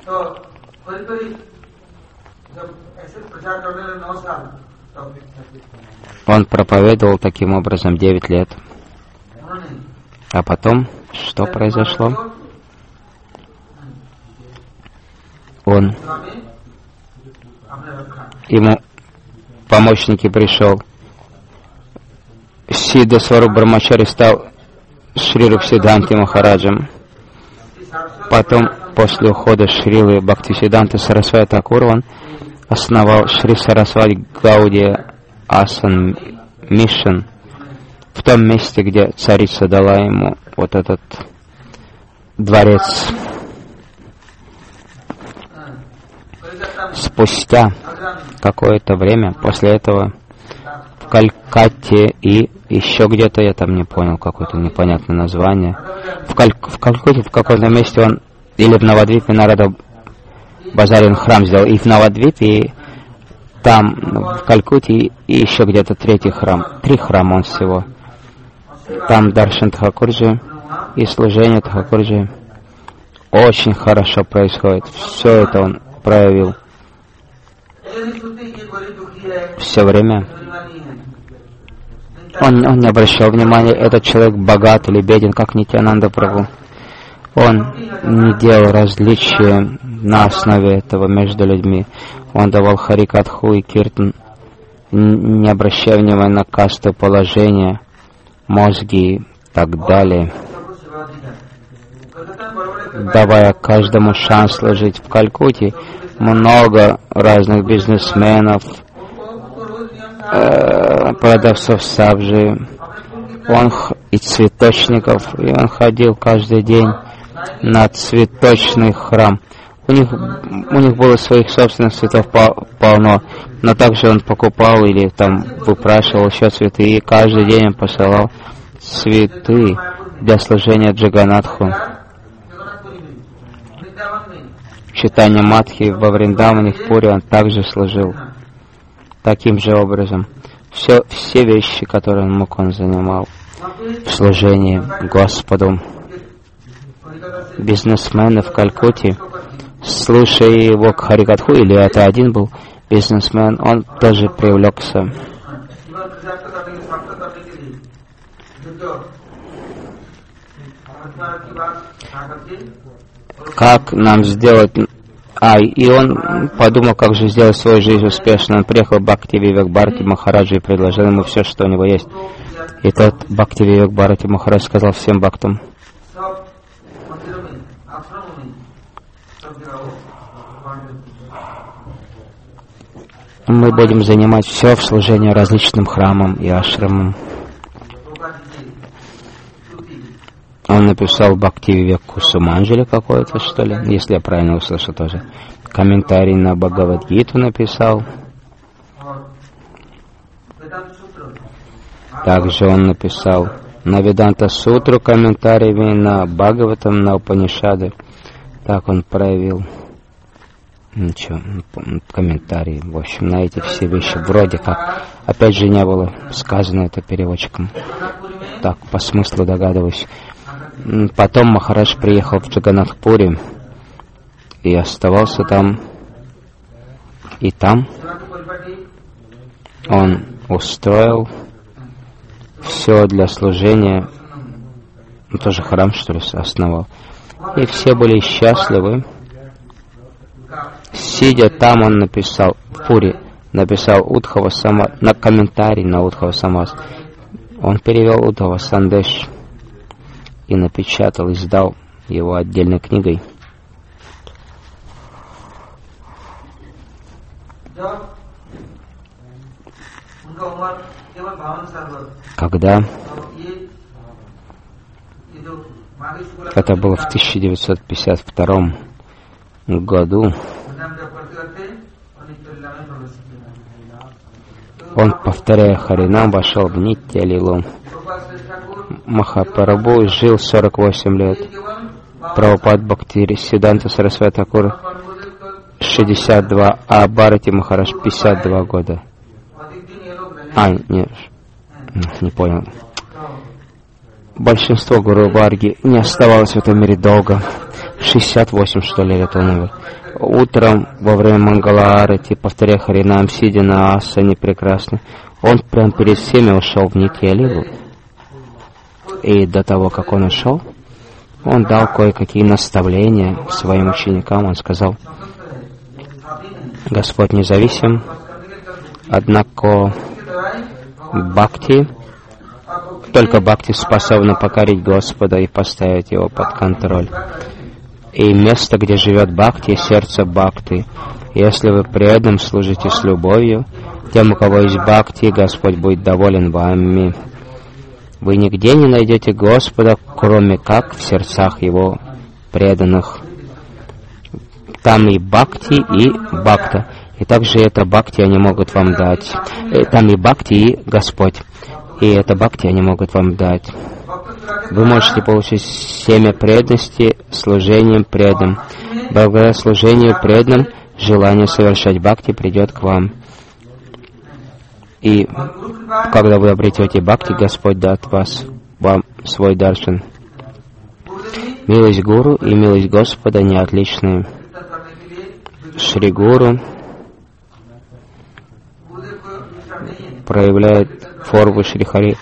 Он проповедовал таким образом девять лет. А потом, что произошло? Он, ему помощники пришел. Сида Сваруб Брамачари стал Шри Руп Сиддханти Махараджем. Потом, после ухода Шрилы Бхактисиддханты Сарасвати Тхакура, он основал Шри Сарасвати Гаудия Асан Мишн в том месте, где царица дала ему вот этот дворец. Спустя какое-то время после этого в Калькатте и еще где-то, я там не понял, какое-то непонятное название, в, Каль... в Калькутте в каком-то месте он, или в Навадвипе, Нарада Базарин храм сделал, и в Навадвипе, и там, в Калькутте, и еще где-то третий храм, три храма он всего. Там Даршан Тхакурджи и служение Тхакурджи очень хорошо происходит. Все это он проявил. Все время. Он, он не обращал внимания, этот человек богат или беден, как Нитьянанда Прабху. Он не делал различия на основе этого между людьми. Он давал харикатху и киртан, не обращая внимания на касту, положение, мозги и так далее, давая каждому шанс служить. В Калькутте много разных бизнесменов, э, продавцов сабжи, он и цветочников, и он ходил каждый день на цветочный храм. У них, у них было своих собственных цветов полно, но также он покупал или там выпрашивал еще цветы, и каждый день он посылал цветы для служения Джаганатху. Читание Мадхи во Вриндаване, в Пури он также служил таким же образом. Все, все вещи, которые он мог, он занимал в служении Господу. Бизнесмены в Калькутте, слушая его к Харикатху, или это один был бизнесмен, он тоже привлекся. Как нам сделать... А, и он подумал, как же сделать свою жизнь успешной. Он приехал к Бхакти Вивек Бхарати Махараджу и предложил ему все, что у него есть. И тот Бхакти Вивек Бхарати Махарадж сказал всем бхактам: мы будем занимать все в служении различным храмам и ашрамам. Он написал Бхакти Вивек Кусуманджали какой-то, что ли, если я правильно услышал тоже. Комментарий на Бхагавад-гиту написал. Также он написал на Веданта Сутру комментариями, на Бхагаватам, на Упанишады. Так он проявил. Ничего, комментарии, в общем, на эти все вещи вроде как. Опять же, не было сказано это переводчиком. Так, по смыслу догадываюсь. Потом Махарадж приехал в Джаганатхпури и оставался там. И там он устроил все для служения. Он тоже храм, что ли, основал. И все были счастливы. Сидя там, он написал, в Пури, написал Удхава Самас, на комментарий на Удхава Самас. Он перевел Удхава Сандеш и напечатал, издал его отдельной книгой. Когда это было в тысяча девятьсот пятьдесят втором году, он, повторяя Харинам, вошел в Нитья-лилу. Махапрабху жил сорок восемь лет. Прабхупад Бхакти Сиданта Сарасвати Такур шестьдесят два, а Бхарати Махарадж пятьдесят два года. А, нет, не понял. Большинство Гуру Варги не оставалось в этом мире долго. шестьдесят восемь, что ли, лет он умер. Утром, во время Мангала-арати, повторяя Харинам, сидя на асане прекрасно, он прямо перед всеми ушел в Нитья-лилу. И до того, как он ушел, он дал кое-какие наставления своим ученикам. Он сказал: Господь независим, однако бхакти, только бхакти способна покорить Господа и поставить его под контроль. И место, где живет бхакти, сердце бхакти. Если вы преданным служите с любовью, тем, у кого есть бхакти, Господь будет доволен вами. Вы нигде не найдете Господа, кроме как в сердцах Его преданных. Там и бхакти, и бхакта. И также это бхакти они могут вам дать. Там и бхакти, и Господь. И это бхакти они могут вам дать. Вы можете получить семя преданности служением преданным. Благодаря служению преданным желание совершать бхакти придет к вам. И когда вы обретете бхакти, Господь даст вас, вам свой даршан. Милость Гуру и милость Господа не отличны. Шри Гуру проявляет форму Шри Хари.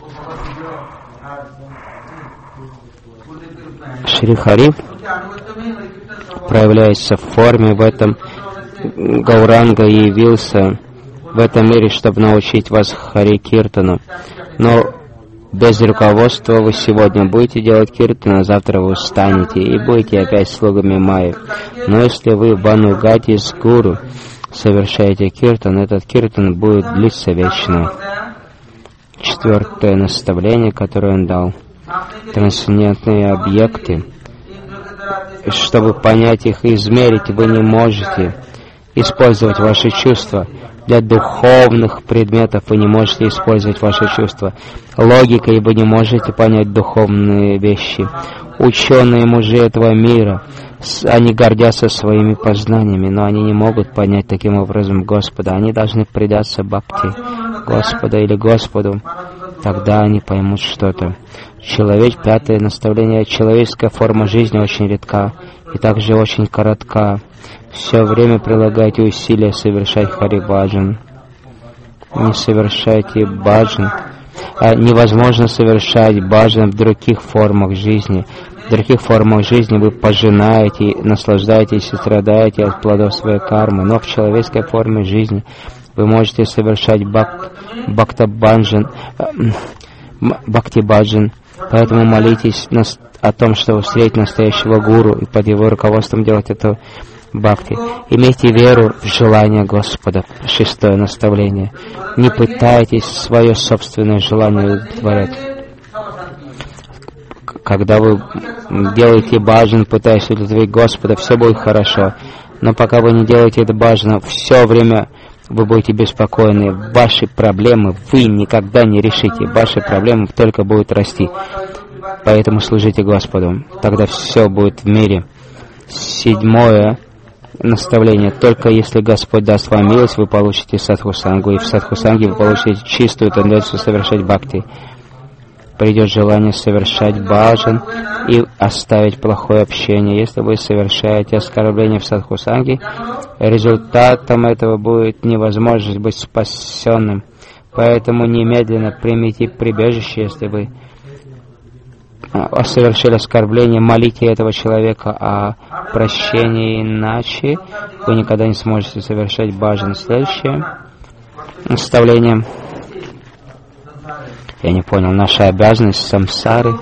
Шри Хари проявляется в форме, в этом Гауранга явился в этом мире, чтобы научить вас Хари Киртану. Но без руководства вы сегодня будете делать киртан, а завтра вы устанете и будете опять слугами Майи. Но если вы в Банугати с Гуру совершаете киртан, этот киртан будет длиться вечно. Четвертое наставление, которое он дал. Трансцендентные объекты. Чтобы понять их и измерить, вы не можете использовать ваши чувства. Для духовных предметов вы не можете использовать ваши чувства. Логикой вы не можете понять духовные вещи. Ученые мужи этого мира, они гордятся своими познаниями, но они не могут понять таким образом Господа. Они должны предаться бхакти Господа или Господу. Тогда они поймут что-то. Человек, пятое наставление. Человеческая форма жизни очень редка и также очень коротка. Все время прилагайте усилия совершать хари-баджан. Не совершайте баджан. А невозможно совершать баджан в других формах жизни. В других формах жизни вы пожинаете, наслаждаетесь и страдаете от плодов своей кармы. Но в человеческой форме жизни вы можете совершать бак, бхакта-баджан, бхакти-баджан. Поэтому молитесь на, о том, чтобы встретить настоящего гуру и под его руководством делать это бхакти. Имейте веру в желание Господа. Шестое наставление. Не пытайтесь свое собственное желание удовлетворять. Когда вы делаете баджан, пытаясь удовлетворить Господа, все будет хорошо. Но пока вы не делаете это баджан, все время вы будете беспокойны. Ваши проблемы вы никогда не решите. Ваши проблемы только будут расти. Поэтому служите Господу. Тогда все будет в мире. Седьмое наставление. Только если Господь даст вам милость, вы получите садхусангу. И в садхусанге вы получите чистую тенденцию совершать бхакти. Придет желание совершать баджан и оставить плохое общение. Если вы совершаете оскорбление в садхусанге, результатом этого будет невозможность быть спасенным. Поэтому немедленно примите прибежище, если вы совершили оскорбление, молите этого человека о прощении, иначе вы никогда не сможете совершать баджан. Следующее наставление. Я не понял, наша обязанность самсары.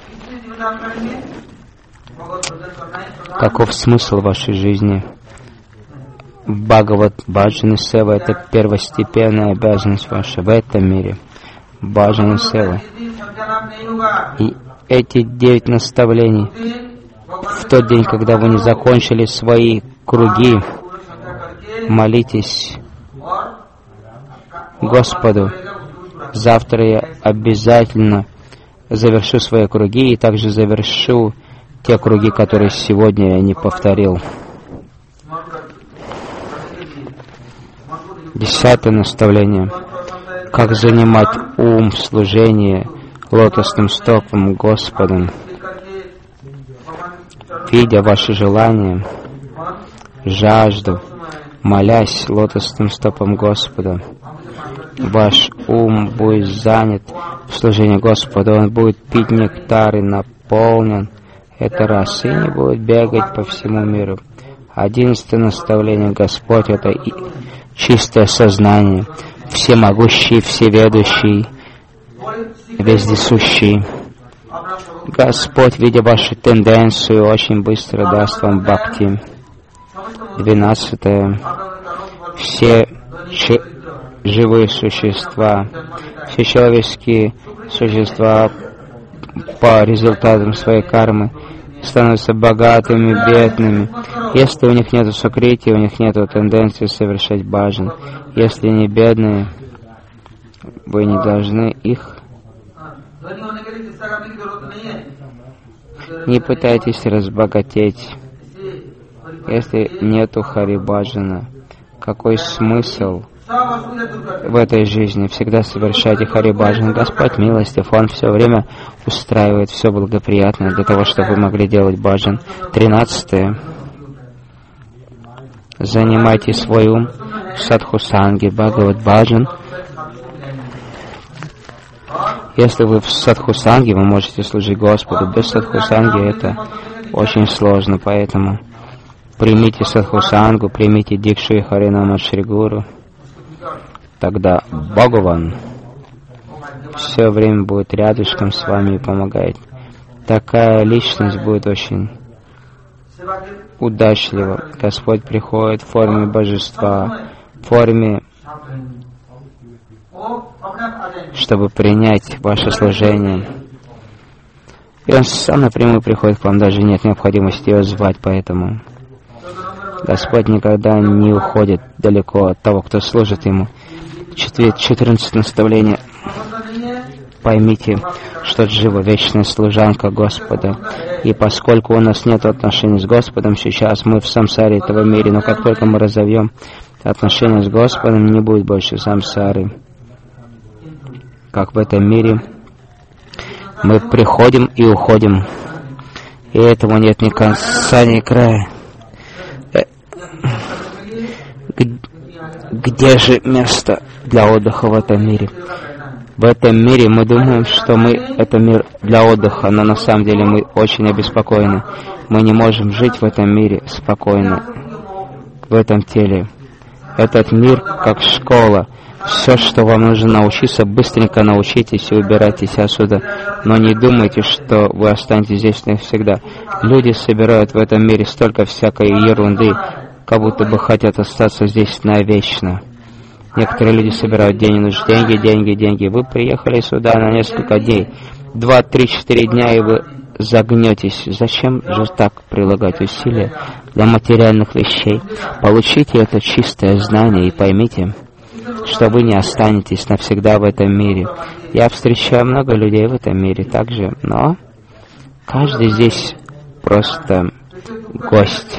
Каков смысл вашей жизни? Бхагават Баджан и Сева — это первостепенная обязанность ваша в этом мире. Баджан и Сева. И эти девять наставлений в тот день, когда вы не закончили свои круги, молитесь Господу. Завтра я обязательно завершу свои круги и также завершу те круги, которые сегодня я не повторил. Десятое наставление. Как занимать ум в служении лотосным стопам Господом, видя ваши желания, жажду, молясь лотосным стопам Господа. Ваш ум будет занят в служении Господа, он будет пить нектар и наполнен. Это раз, и не будет бегать по всему миру. Одиннадцатое наставление. Господь — это и чистое сознание, всемогущий, всеведущий, вездесущий. Господь, видя вашу тенденцию, очень быстро даст вам бхакти. Двенадцатое. все ч- живые существа, все человеческие существа по результатам своей кармы становятся богатыми, бедными. Если у них нет сукрити, у них нет тенденции совершать баджан. Если они бедные, вы не должны их... Не пытайтесь разбогатеть. Если нету хари баджана, какой смысл в этой жизни? Всегда совершайте хари баджан. Господь милостив, Он все время устраивает все благоприятное для того, чтобы вы могли делать баджан. Тринадцатое. Занимайте свой ум в садхусанге, бхагават баджан. Если вы в садхусанге, вы можете служить Господу. Без садхусанги это очень сложно, поэтому примите садхусангу, примите дикшу и харинама Шри Гуру. Тогда Бхагаван все время будет рядышком с вами и помогает. Такая личность будет очень удачлива. Господь приходит в форме божества, в форме, чтобы принять ваше служение. И Он сам напрямую приходит к вам, даже нет необходимости его звать, поэтому Господь никогда не уходит далеко от того, кто служит Ему. четырнадцатое наставление. Поймите, что Джива — вечная служанка Господа. И поскольку у нас нет отношений с Господом, сейчас мы в самсаре этого мира, но как только мы разовьем отношения с Господом, не будет больше самсары. Как в этом мире мы приходим и уходим, и этому нет ни конца, ни края. Где же место для отдыха в этом мире? В этом мире мы думаем, что мы — это мир для отдыха, но на самом деле мы очень обеспокоены. Мы не можем жить в этом мире спокойно, в этом теле. Этот мир как школа. Все, что вам нужно научиться, быстренько научитесь и убирайтесь отсюда. Но не думайте, что вы останетесь здесь навсегда. Люди собирают в этом мире столько всякой ерунды, как будто бы хотят остаться здесь навечно. Некоторые люди собирают деньги, деньги, деньги, деньги. Вы приехали сюда на несколько дней, два, три, четыре дня, и вы загнетесь. Зачем же так прилагать усилия для материальных вещей? Получите это чистое знание и поймите, что вы не останетесь навсегда в этом мире. Я встречаю много людей в этом мире также, но каждый здесь просто гость.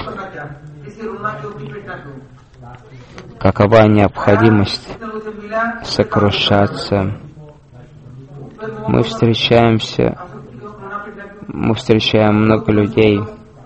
Какова необходимость сокрушаться? Мы встречаемся, мы встречаем много людей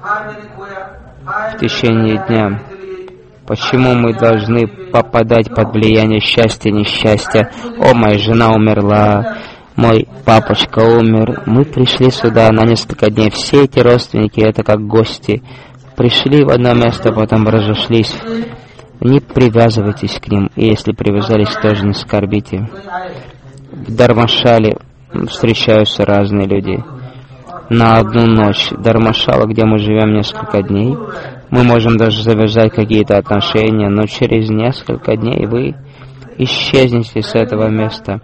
в течение дня. Почему мы должны попадать под влияние счастья, несчастья? О, моя жена умерла, мой папочка умер. Мы пришли сюда на несколько дней. Все эти родственники — это как гости. Пришли в одно место, потом разошлись. Не привязывайтесь к ним, и если привязались, тоже не скорбите. В Дармашале встречаются разные люди. На одну ночь Дармашала, где мы живем несколько дней, мы можем даже завязать какие-то отношения, но через несколько дней вы исчезнете с этого места.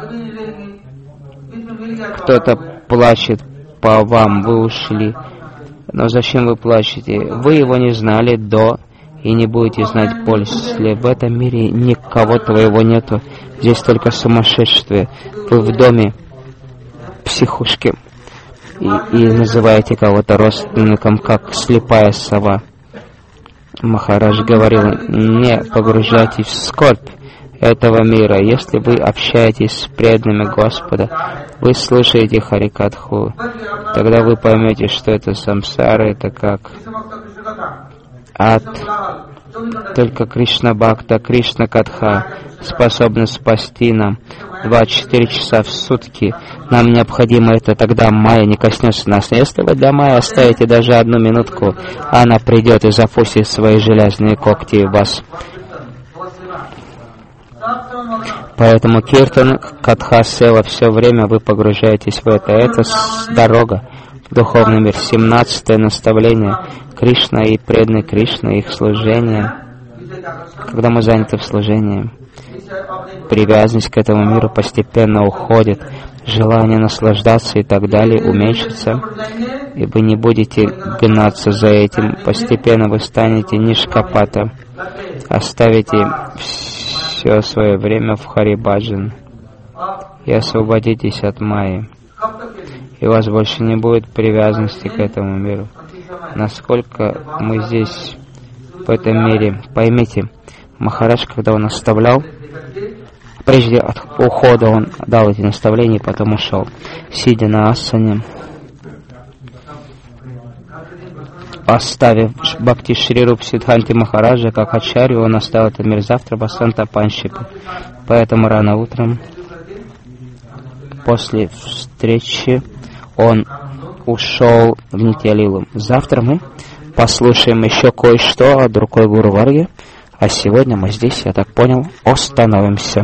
Кто-то плачет по вам, вы ушли. Но зачем вы плачете? Вы его не знали до и не будете знать после. В этом мире никого твоего нету. Здесь только сумасшествие. Вы в доме психушки и, и называете кого-то родственником, как слепая сова. Махарадж говорил: не погружайтесь в скорбь этого мира. Если вы общаетесь с преданными Господа, вы слушаете Харикатху, тогда вы поймете, что это самсара, это как ад. Только Кришна Бхакта, Кришна Катха способны спасти нам двадцать четыре часа в сутки. Нам необходимо это, тогда Майя не коснется нас. Если вы для Майи оставите даже одну минутку, она придет и запустит свои железные когти в вас. Поэтому Киртан, Катха, Сева, все время вы погружаетесь в это. Это дорога в духовный мир. семнадцатое наставление. Кришна и преданный Кришна, их служение. Когда мы заняты в служении, привязанность к этому миру постепенно уходит, желание наслаждаться и так далее уменьшится, и вы не будете гнаться за этим. Постепенно вы станете нишкапата, оставите все свое время в Харибаджан и освободитесь от майи. И у вас больше не будет привязанности к этому миру. Насколько мы здесь, в этом мире, поймите, Махарадж, когда он наставлял, прежде от ухода он дал эти наставления, и потом ушел. Сидя на асане, оставив Бхакти Шри Руп Сиддханти Махараджа как ачарью, он оставил этот мир завтра Басанта Панчипы. Поэтому рано утром, после встречи, он ушел в Нитья-лилу. Завтра мы послушаем еще кое-что о другой Гуру Варге, а сегодня мы здесь, я так понял, остановимся.